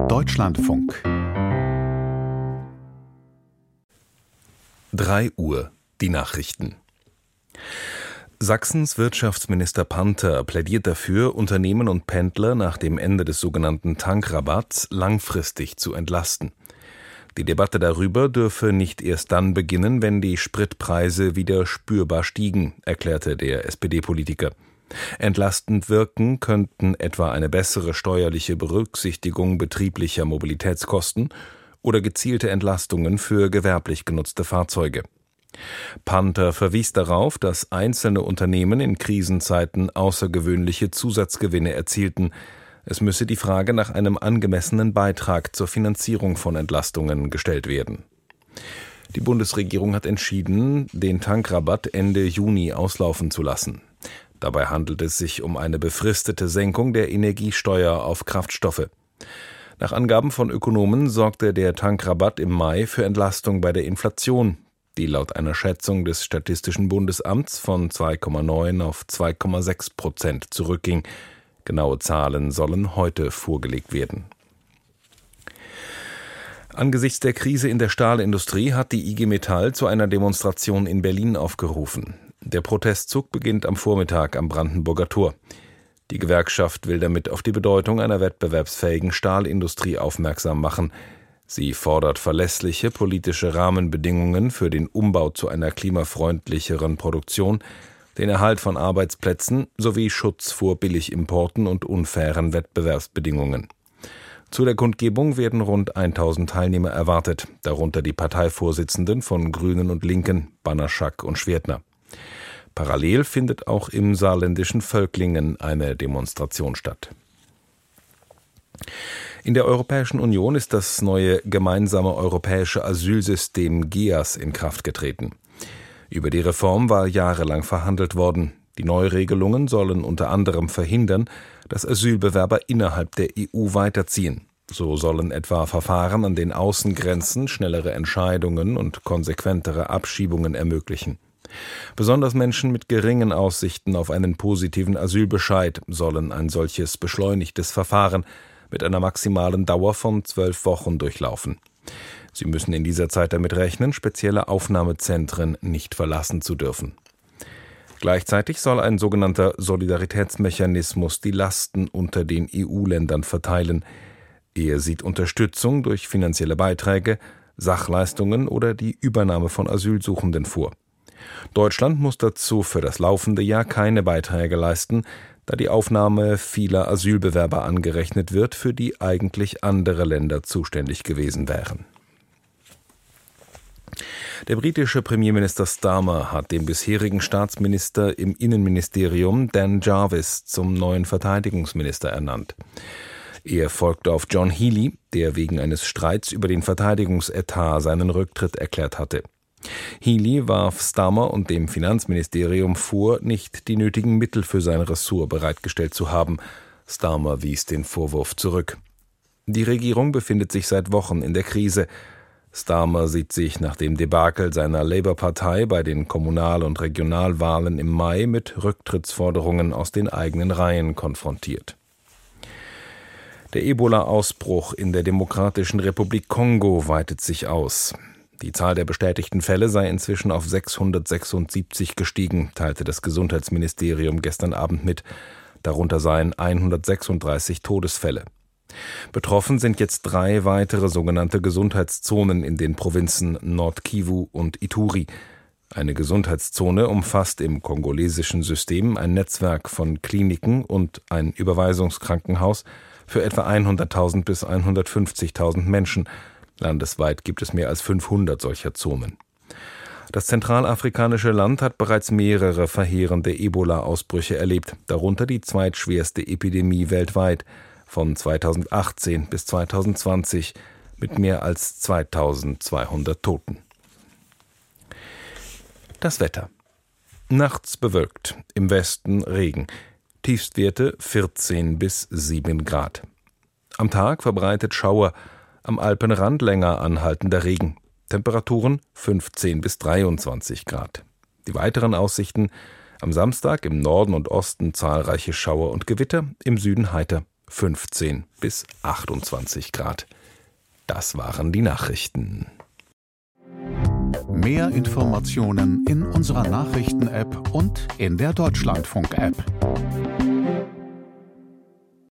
Deutschlandfunk. 3 Uhr, die Nachrichten. Sachsens Wirtschaftsminister Panther plädiert dafür, Unternehmen und Pendler nach dem Ende des sogenannten Tankrabatts langfristig zu entlasten. Die Debatte darüber dürfe nicht erst dann beginnen, wenn die Spritpreise wieder spürbar stiegen, erklärte der SPD-Politiker. Entlastend wirken könnten etwa eine bessere steuerliche Berücksichtigung betrieblicher Mobilitätskosten oder gezielte Entlastungen für gewerblich genutzte Fahrzeuge. Panther verwies darauf, dass einzelne Unternehmen in Krisenzeiten außergewöhnliche Zusatzgewinne erzielten. Es müsse die Frage nach einem angemessenen Beitrag zur Finanzierung von Entlastungen gestellt werden. Die Bundesregierung hat entschieden, den Tankrabatt Ende Juni auslaufen zu lassen. Dabei handelt es sich um eine befristete Senkung der Energiesteuer auf Kraftstoffe. Nach Angaben von Ökonomen sorgte der Tankrabatt im Mai für Entlastung bei der Inflation, die laut einer Schätzung des Statistischen Bundesamts von 2,9 auf 2,6% zurückging. Genaue Zahlen sollen heute vorgelegt werden. Angesichts der Krise in der Stahlindustrie hat die IG Metall zu einer Demonstration in Berlin aufgerufen. Der Protestzug beginnt am Vormittag am Brandenburger Tor. Die Gewerkschaft will damit auf die Bedeutung einer wettbewerbsfähigen Stahlindustrie aufmerksam machen. Sie fordert verlässliche politische Rahmenbedingungen für den Umbau zu einer klimafreundlicheren Produktion, den Erhalt von Arbeitsplätzen sowie Schutz vor Billigimporten und unfairen Wettbewerbsbedingungen. Zu der Kundgebung werden rund 1000 Teilnehmer erwartet, darunter die Parteivorsitzenden von Grünen und Linken, Banaszak und Schwertner. Parallel findet auch im saarländischen Völklingen eine Demonstration statt. In der Europäischen Union ist das neue gemeinsame europäische Asylsystem GEAS in Kraft getreten. Über die Reform war jahrelang verhandelt worden. Die Neuregelungen sollen unter anderem verhindern, dass Asylbewerber innerhalb der EU weiterziehen. So sollen etwa Verfahren an den Außengrenzen schnellere Entscheidungen und konsequentere Abschiebungen ermöglichen. Besonders Menschen mit geringen Aussichten auf einen positiven Asylbescheid sollen ein solches beschleunigtes Verfahren mit einer maximalen Dauer von 12 Wochen durchlaufen. Sie müssen in dieser Zeit damit rechnen, spezielle Aufnahmezentren nicht verlassen zu dürfen. Gleichzeitig soll ein sogenannter Solidaritätsmechanismus die Lasten unter den EU-Ländern verteilen. Er sieht Unterstützung durch finanzielle Beiträge, Sachleistungen oder die Übernahme von Asylsuchenden vor. Deutschland muss dazu für das laufende Jahr keine Beiträge leisten, da die Aufnahme vieler Asylbewerber angerechnet wird, für die eigentlich andere Länder zuständig gewesen wären. Der britische Premierminister Starmer hat den bisherigen Staatsminister im Innenministerium Dan Jarvis zum neuen Verteidigungsminister ernannt. Er folgte auf John Healey, der wegen eines Streits über den Verteidigungsetat seinen Rücktritt erklärt hatte. Healey warf Starmer und dem Finanzministerium vor, nicht die nötigen Mittel für sein Ressort bereitgestellt zu haben. Starmer wies den Vorwurf zurück. Die Regierung befindet sich seit Wochen in der Krise. Starmer sieht sich nach dem Debakel seiner Labour-Partei bei den Kommunal- und Regionalwahlen im Mai mit Rücktrittsforderungen aus den eigenen Reihen konfrontiert. Der Ebola-Ausbruch in der Demokratischen Republik Kongo weitet sich aus. Die Zahl der bestätigten Fälle sei inzwischen auf 676 gestiegen, teilte das Gesundheitsministerium gestern Abend mit. Darunter seien 136 Todesfälle. Betroffen sind jetzt 3 weitere sogenannte Gesundheitszonen in den Provinzen Nord-Kivu und Ituri. Eine Gesundheitszone umfasst im kongolesischen System ein Netzwerk von Kliniken und ein Überweisungskrankenhaus für etwa 100.000 bis 150.000 Menschen. Landesweit gibt es mehr als 500 solcher Zonen. Das zentralafrikanische Land hat bereits mehrere verheerende Ebola-Ausbrüche erlebt, darunter die zweitschwerste Epidemie weltweit von 2018 bis 2020 mit mehr als 2200 Toten. Das Wetter. Nachts bewölkt, im Westen Regen, Tiefstwerte 14 bis 7 Grad. Am Tag verbreitet Schauer, am Alpenrand länger anhaltender Regen. Temperaturen 15 bis 23 Grad. Die weiteren Aussichten: am Samstag im Norden und Osten zahlreiche Schauer und Gewitter, im Süden heiter. 15 bis 28 Grad. Das waren die Nachrichten. Mehr Informationen in unserer Nachrichten-App und in der Deutschlandfunk-App.